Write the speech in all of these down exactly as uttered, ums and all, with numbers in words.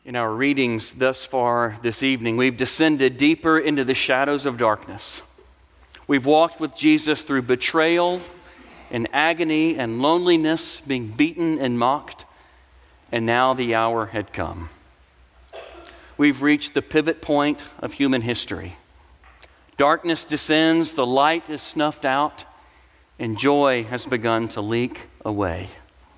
In our readings thus far this evening, we've descended deeper into the shadows of darkness. We've walked with Jesus through betrayal and agony and loneliness, being beaten and mocked, and now the hour had come. We've reached the pivot point of human history. Darkness descends, the light is snuffed out, and joy has begun to leak away.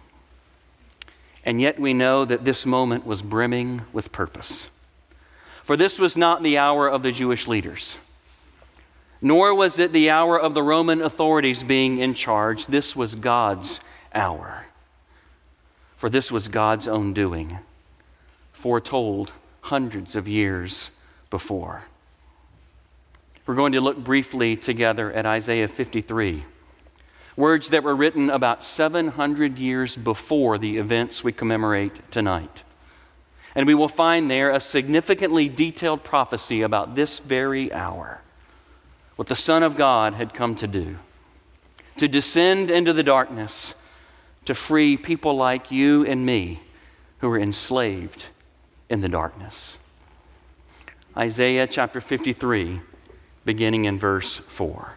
And yet we know that this moment was brimming with purpose. For this was not the hour of the Jewish leaders, nor was it the hour of the Roman authorities being in charge. This was God's hour. For this was God's own doing, foretold hundreds of years before. We're going to look briefly together at Isaiah fifty-three. Words that were written about seven hundred years before the events we commemorate tonight. And we will find there a significantly detailed prophecy about this very hour, what the Son of God had come to do, to descend into the darkness, to free people like you and me who were enslaved in the darkness. Isaiah chapter fifty-three, beginning in verse four.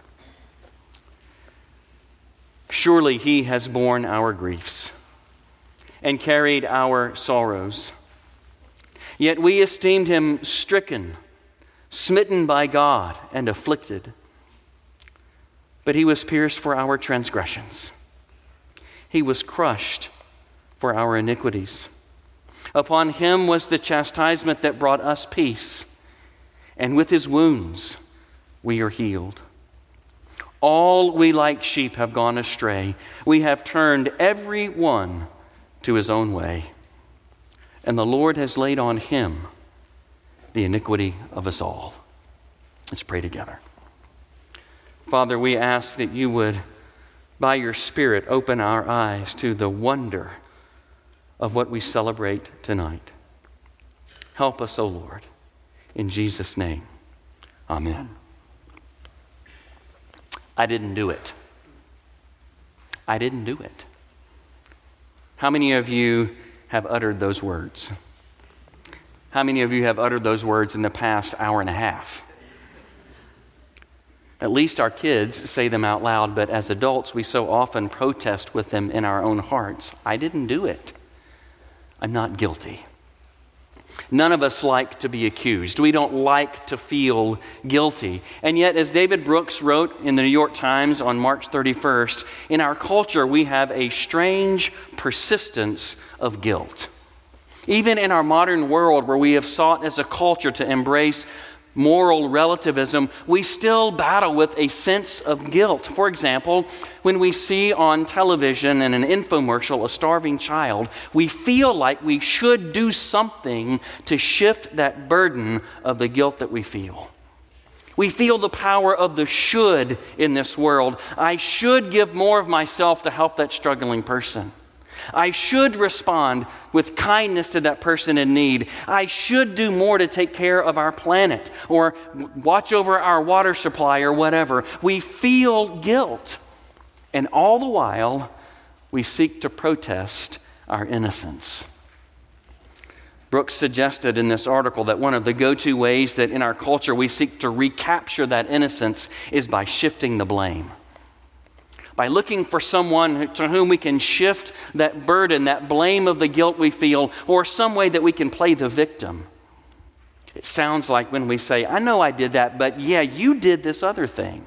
Surely he has borne our griefs and carried our sorrows. Yet we esteemed him stricken, smitten by God, and afflicted. But he was pierced for our transgressions. He was crushed for our iniquities. Upon him was the chastisement that brought us peace, and with his wounds we are healed. All we like sheep have gone astray. We have turned every one to his own way. And the Lord has laid on him the iniquity of us all. Let's pray together. Father, we ask that you would, by your Spirit, open our eyes to the wonder of what we celebrate tonight. Help us, O Lord. In Jesus' name, amen. I didn't do it. I didn't do it. How many of you have uttered those words? How many of you have uttered those words in the past hour and a half? At least our kids say them out loud, but as adults, we so often protest with them in our own hearts. I didn't do it. I'm not guilty. None of us like to be accused. We don't like to feel guilty. And yet, as David Brooks wrote in the New York Times on March thirty-first, in our culture we have a strange persistence of guilt. Even in our modern world, where we have sought as a culture to embrace moral relativism, we still battle with a sense of guilt. For example, when we see on television in an infomercial a starving child, we feel like we should do something to shift that burden of the guilt that we feel. We feel the power of the should in this world. I should give more of myself to help that struggling person. I should respond with kindness to that person in need. I should do more to take care of our planet or watch over our water supply or whatever. We feel guilt. And all the while, we seek to protest our innocence. Brooks suggested in this article that one of the go-to ways that in our culture we seek to recapture that innocence is by shifting the blame. By looking for someone to whom we can shift that burden, that blame of the guilt we feel, or some way that we can play the victim. It sounds like when we say, I know I did that, but yeah, you did this other thing.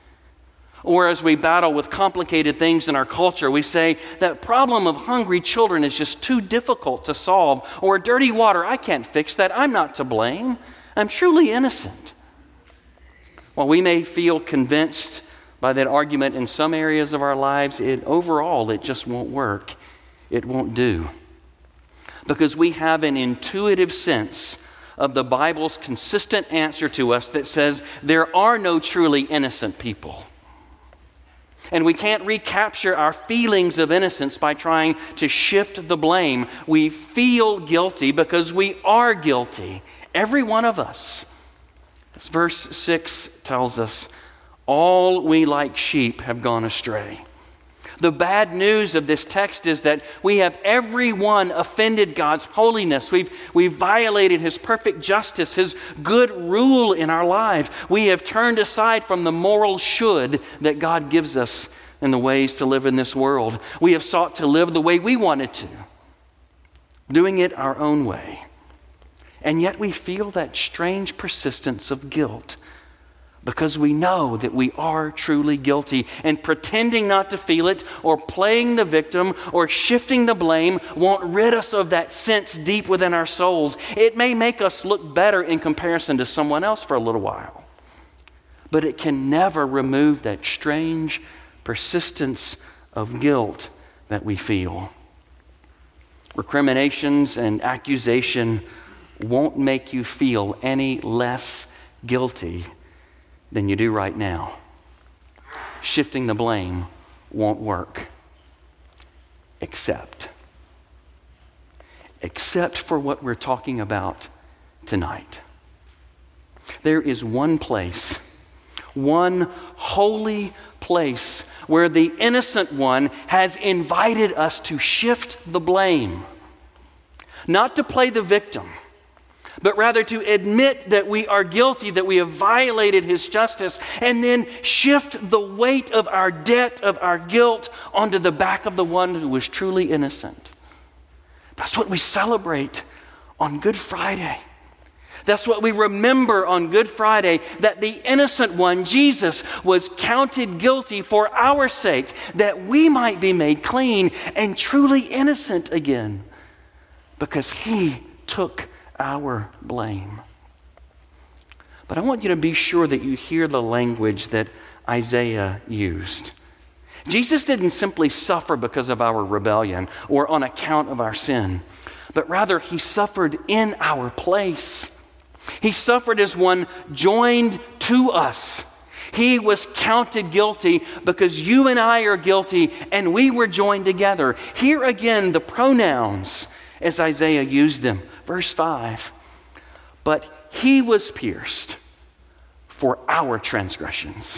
Or as we battle with complicated things in our culture, we say, that problem of hungry children is just too difficult to solve. Or dirty water, I can't fix that. I'm not to blame. I'm truly innocent. While we may feel convinced by that argument in some areas of our lives, it overall, it just won't work. It won't do. Because we have an intuitive sense of the Bible's consistent answer to us that says there are no truly innocent people. And we can't recapture our feelings of innocence by trying to shift the blame. We feel guilty because we are guilty, every one of us. As verse six tells us, all we like sheep have gone astray. The bad news of this text is that we have everyone offended God's holiness. We've, we've violated His perfect justice, His good rule in our life. We have turned aside from the moral should that God gives us in the ways to live in this world. We have sought to live the way we wanted to, doing it our own way. And yet we feel that strange persistence of guilt because we know that we are truly guilty, and pretending not to feel it or playing the victim or shifting the blame won't rid us of that sense deep within our souls. It may make us look better in comparison to someone else for a little while, but it can never remove that strange persistence of guilt that we feel. Recriminations and accusation won't make you feel any less guilty than you do right now. Shifting the blame won't work. Except. Except for what we're talking about tonight. There is one place, one holy place where the innocent one has invited us to shift the blame. Not to play the victim, but rather to admit that we are guilty, that we have violated His justice, and then shift the weight of our debt, of our guilt, onto the back of the one who was truly innocent. That's what we celebrate on Good Friday. That's what we remember on Good Friday, that the innocent one, Jesus, was counted guilty for our sake, that we might be made clean and truly innocent again, because He took our blame. But I want you to be sure that you hear the language that Isaiah used. Jesus didn't simply suffer because of our rebellion or on account of our sin, but rather He suffered in our place. He suffered as one joined to us. He was counted guilty because you and I are guilty and we were joined together. Here again, the pronouns as Isaiah used them. Verse five, but He was pierced for our transgressions.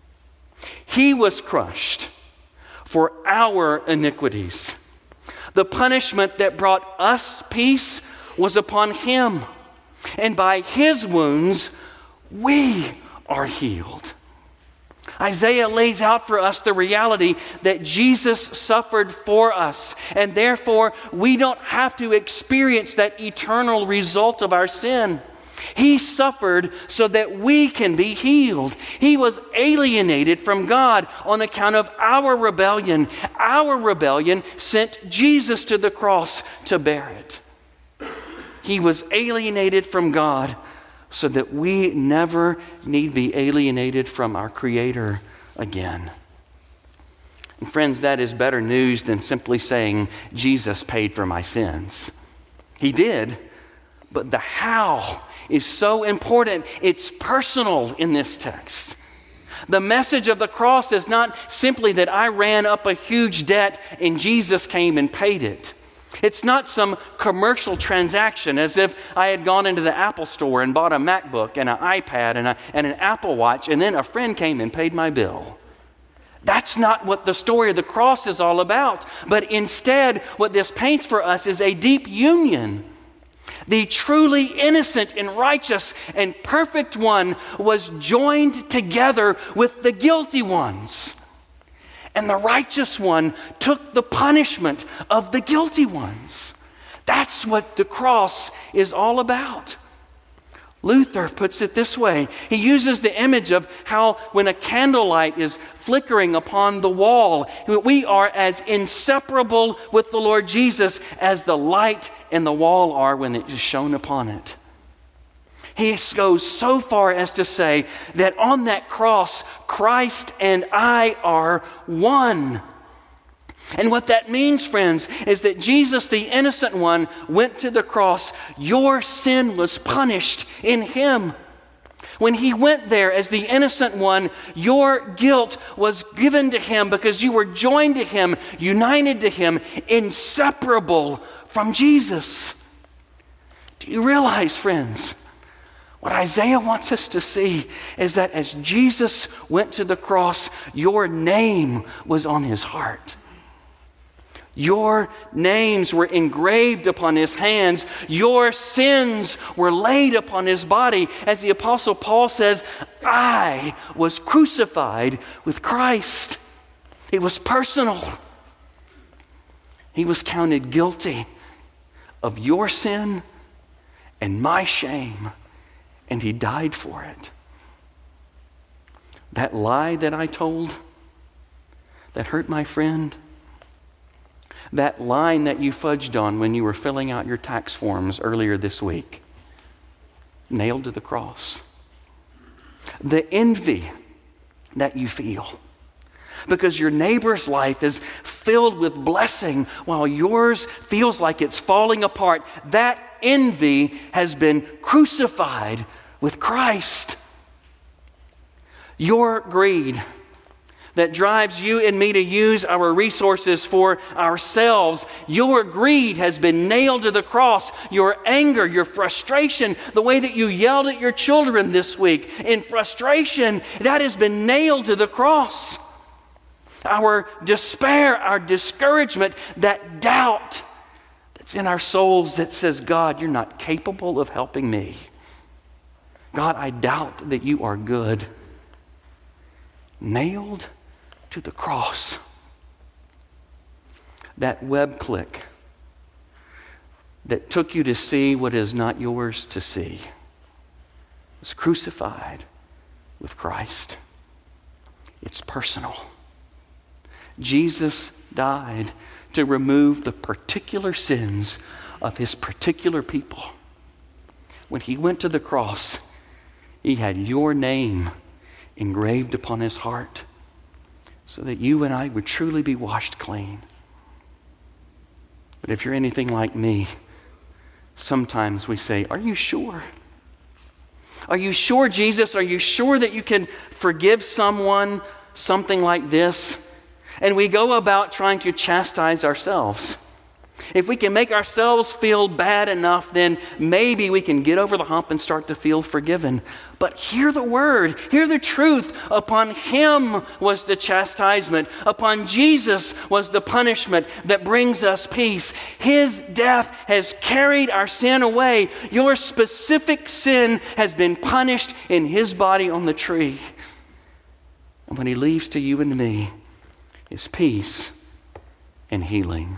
He was crushed for our iniquities. The punishment that brought us peace was upon Him, and by His wounds we are healed. Isaiah lays out for us the reality that Jesus suffered for us, and therefore we don't have to experience that eternal result of our sin. He suffered so that we can be healed. He was alienated from God on account of our rebellion. Our rebellion sent Jesus to the cross to bear it. He was alienated from God so that we never need be alienated from our Creator again. And friends, that is better news than simply saying, Jesus paid for my sins. He did, but the how is so important. It's personal in this text. The message of the cross is not simply that I ran up a huge debt and Jesus came and paid it. It's not some commercial transaction as if I had gone into the Apple store and bought a MacBook and an iPad and, a, and an Apple Watch, and then a friend came and paid my bill. That's not what the story of the cross is all about. But instead, what this paints for us is a deep union. The truly innocent and righteous and perfect one was joined together with the guilty ones. And the righteous one took the punishment of the guilty ones. That's what the cross is all about. Luther puts it this way. He uses the image of how when a candlelight is flickering upon the wall, we are as inseparable with the Lord Jesus as the light and the wall are when it is shone upon it. He goes so far as to say that on that cross, Christ and I are one. And what that means, friends, is that Jesus, the innocent one, went to the cross. Your sin was punished in Him. When He went there as the innocent one, your guilt was given to Him because you were joined to Him, united to Him, inseparable from Jesus. Do you realize, friends, What Isaiah wants us to see is that as Jesus went to the cross, your name was on his heart. Your names were engraved upon his hands. Your sins were laid upon his body. As the Apostle Paul says, I was crucified with Christ. It was personal. He was counted guilty of your sin and my shame, and he died for it. That lie that I told that hurt my friend, that line that you fudged on when you were filling out your tax forms earlier this week, nailed to the cross. The envy that you feel because your neighbor's life is filled with blessing while yours feels like it's falling apart, that envy has been crucified with Christ. Your greed that drives you and me to use our resources for ourselves, your greed has been nailed to the cross. Your anger, your frustration, the way that you yelled at your children this week in frustration, that has been nailed to the cross. Our despair, our discouragement, that doubt that's in our souls that says, God, you're not capable of helping me. God, I doubt that you are good. Nailed to the cross. That web click that took you to see what is not yours to see was crucified with Christ. It's personal. Jesus died to remove the particular sins of his particular people. When he went to the cross, he had your name engraved upon his heart, so that you and I would truly be washed clean. But if you're anything like me, sometimes we say, are you sure? Are you sure, Jesus? Are you sure that you can forgive someone something like this? And we go about trying to chastise ourselves. If we can make ourselves feel bad enough, then maybe we can get over the hump and start to feel forgiven. But hear the word, hear the truth. Upon him was the chastisement. Upon Jesus was the punishment that brings us peace. His death has carried our sin away. Your specific sin has been punished in his body on the tree. And when he leaves to you and me is peace and healing.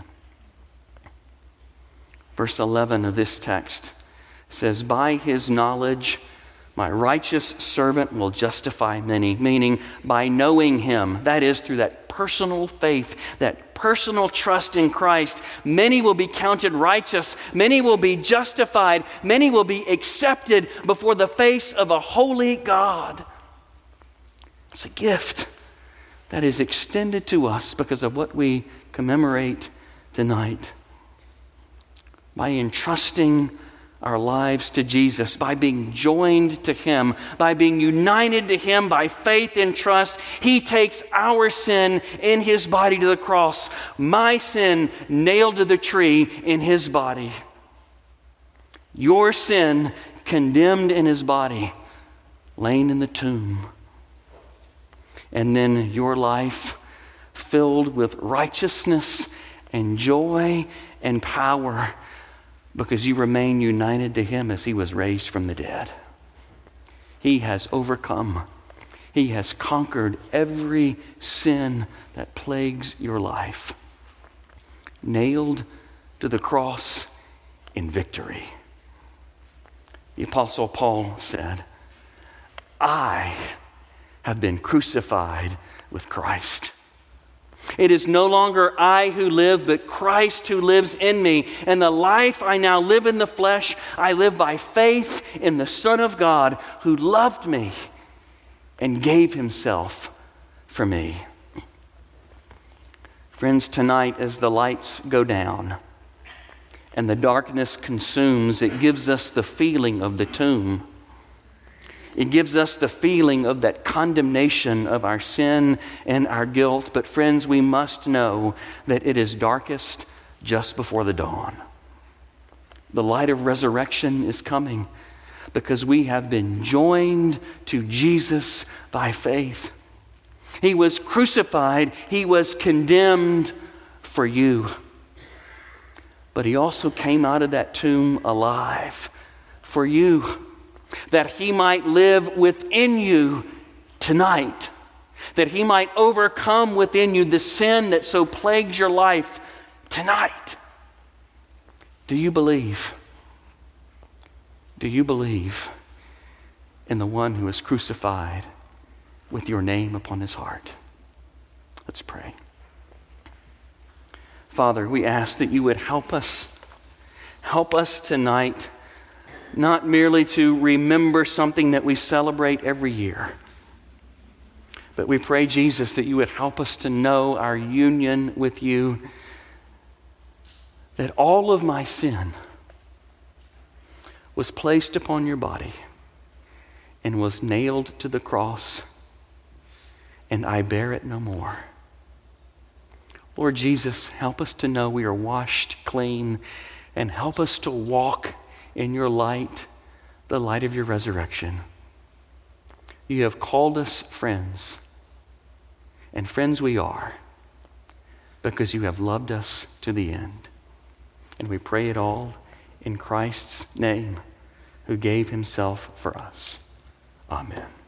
Verse eleven of this text says, by his knowledge, my righteous servant will justify many, meaning by knowing him, that is through that personal faith, that personal trust in Christ, many will be counted righteous, many will be justified, many will be accepted before the face of a holy God. It's a gift that is extended to us because of what we commemorate tonight. By entrusting our lives to Jesus, by being joined to him, by being united to him by faith and trust, he takes our sin in his body to the cross. My sin nailed to the tree in his body. Your sin condemned in his body, laying in the tomb. And then your life filled with righteousness and joy and power, because you remain united to him as he was raised from the dead. He has overcome. He has conquered every sin that plagues your life. Nailed to the cross in victory. The Apostle Paul said, I have been crucified with Christ. It is no longer I who live, but Christ who lives in me. And the life I now live in the flesh, I live by faith in the Son of God who loved me and gave himself for me. Friends, tonight as the lights go down and the darkness consumes, it gives us the feeling of the tomb. It gives us the feeling of that condemnation of our sin and our guilt. But friends, we must know that it is darkest just before the dawn. The light of resurrection is coming. because we have been joined to Jesus by faith. He was crucified. He was condemned for you. But he also came out of that tomb alive for you, that he might live within you tonight, that he might overcome within you the sin that so plagues your life tonight. Do you believe? Do you believe in the one who was crucified with your name upon his heart? Let's pray. Father, we ask that you would help us. Help us tonight, not merely to remember something that we celebrate every year, but we pray, Jesus, that you would help us to know our union with you, that all of my sin was placed upon your body and was nailed to the cross, and I bear it no more. Lord Jesus, help us to know we are washed clean, and help us to walk in your light, the light of your resurrection. You have called us friends, and friends we are, because you have loved us to the end. And we pray it all in Christ's name, who gave himself for us. Amen.